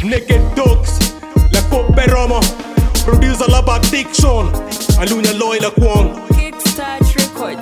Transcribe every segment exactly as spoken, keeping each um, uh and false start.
Naked Dogs, la Coppe Roma, producer la Diction, Alunya Loy la Kwong, Kickstart Records.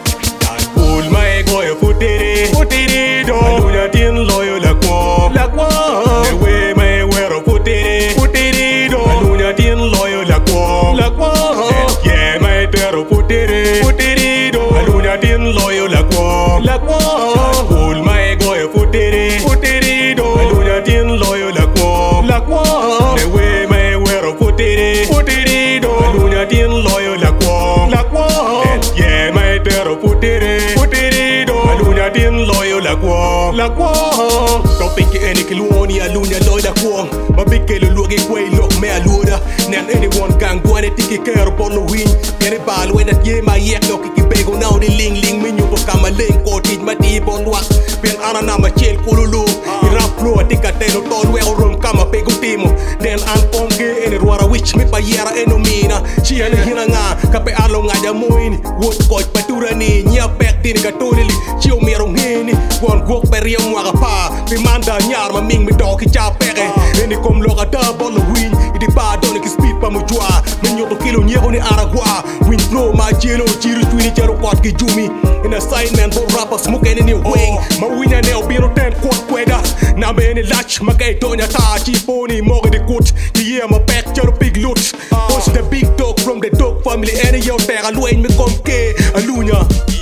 Pull my boy, put it in, put it in, Alunya Tin Loy la Kwong, la Kwong, the way my wear, put it in, put it in, Alunya Tin Loy la Kwong, la Kwong, yeah, my terror, put it in, put it in, Alunya Tin Loy la Kwong, la Kwong, pull my boy, put it in, put it in, Alunya Tin Loy la Kwong, la Kwong, the way my wear, put it in, put it in, Alunya Tin Loy la Kwong, la Kwong, yeah, my terror, put it in, put it in, Alunya Tin Loy la Kwong, la Kwong, don't pick any kiloni, Alunya Loy la Kwong, but big kill look away, look me aluda, nan anyone can go and take care of the wing, get a ball when that yeah, my yak look bego now the ling ling menu for come a link or teach my deep on what pen anana ma chel kululu rap flow tika teno tol we room come a pego timo then an onge en ruara which me pa yera enomina chi ana hinanga kape alo ngaja moini wot coach patura ni nya pek tin ka tonili chi o mero ngeni gon gok per yam wa pa pe manda nyar ma ming mi do ki cha pere eni kom lo ka ta bol win idi pa don ki speed pa mo jwa men yoto kilo nyero ni aragwa win flow ma jelo chiru twini chero pot ki jumi in a sign man for rapper smoke any new wing ma winya ne obiro ten quad kweda na me ni lach ma kay tonya ta chi pony mo de kut ki yeah ma pek chero big loot push the big dog from the dog family any yo terra luin me kom ke alunya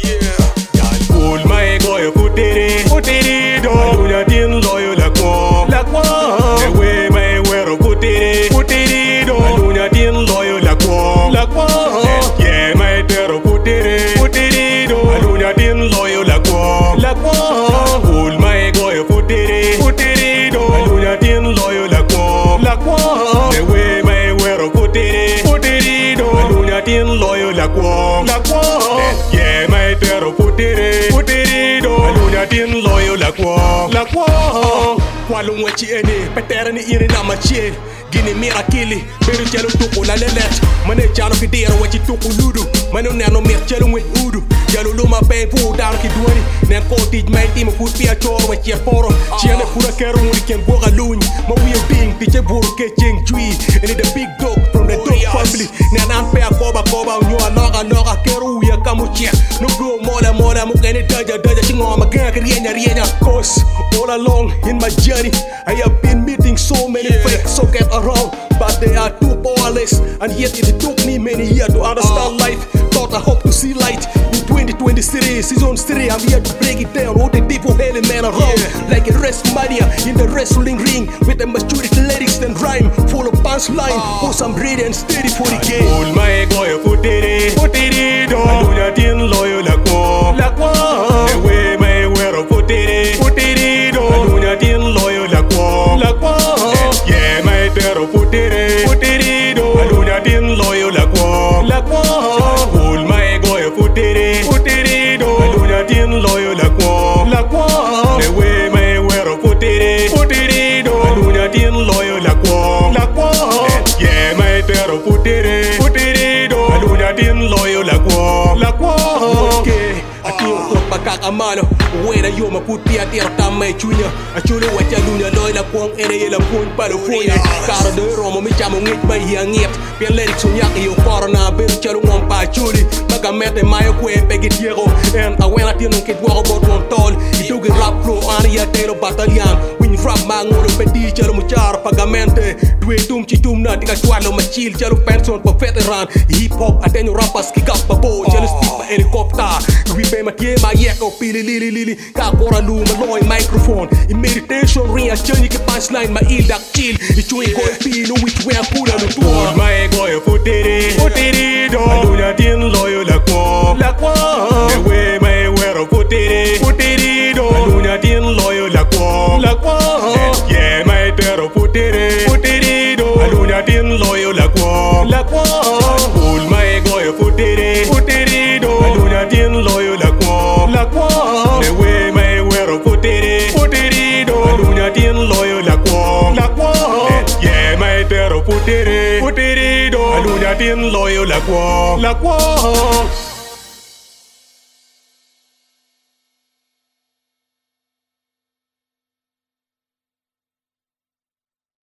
yeah pull my boy put it in put it in alunya tin loyo la kwong la kwong the way my wear put it in put it in alunya tin loyo la kwong la kwong yeah my terror put it in put it in alunya tin loyo la kwong la kwong pull my boy put it in put it in alunya tin loyo la kwong la kwong the way my wear put it in put it in alunya tin loyo la kwong la kwong yeah my terror put it in put it in alunya tin loyo la kwong la kwong kwalung wachi ene petera ni ire na machi gini mirakili beru chelo tuku la lelet mane chano ki dira wachi tuku ludu mane nano mir chelo ngwe udu jalo luma pe pu down ki duani nen ko tij mai tim fu pia chor wachi poro chiane pura kero ngudi ken boga luny ma wiyo ding ti che buru ke cheng chui ene the big dog from the dog family nen an pe akoba koba unyo noga noga kero wiya kamuchia no bro mola mola mu kene daja daja chingo ma ganga rienya rienya cause all along in my journey I have been meeting so many yeah. fakes so get around but they are too powerless and yet it took me many years to understand uh. life thought I hope to see light in twenty twenty-three season three I'm here to break it down all the people hailing man around yeah. like a WrestleMania in the wrestling ring with the maturity lyrics and rhyme full of punchline uh. cause I'm ready and steady for the game pull my boy put it in put it in alunya tin loyo la kwong la kwong the way my wear put it in put it in alunya tin loyo la kwong la kwong yeah my terror put it in put it in alunya tin loyo la kwong la kwong pull my boy put it in put it in alunya tin loyo la kwong la kwong the way my wear put it in put it in alunya tin loyo la kwong la kwong yeah my terror put it in put it in alunya tin loyo la kwong la kwong okay atiu ko pagkakamano wera yo maputi atira tamay chunya achulo wacha lunya loy la kwong ere la pun palo funya karo de romo mi chamo ngit bay yangiet bien lerik sunya yo corona be chalo ngom pa chuli baga mete mayo kwe pegit yego en awena tino kit wako bot won tol itugi rap pro ania telo battalion win rap mangolo pedi chalo muchar pagamente dwe tum chi tum na tika chwalo machil chalo pension pa veteran hip hop atenyo rappers ki gap babo chalo stick pa helicopter we be matie ma yeko pili lili lili ka kora lu ma loy microphone in meditation ring a chani ki punchline ma il dak chill i chui go pi no which way pula no tour my boy put it in put it in alunya tin loyo la kwong la kwong the way my wear put it in put it in alunya tin loyo la kwong la kwong yeah my terror put it in put it in alunya tin loyo la kwong la kwong pull my boy put it in put it in alunya tin loyo la kwong la kwong the way my wear put it in put it in alunya tin loyo la kwong la kwong yeah my terror put it in put it in alunya tin loyo la kwong la kwong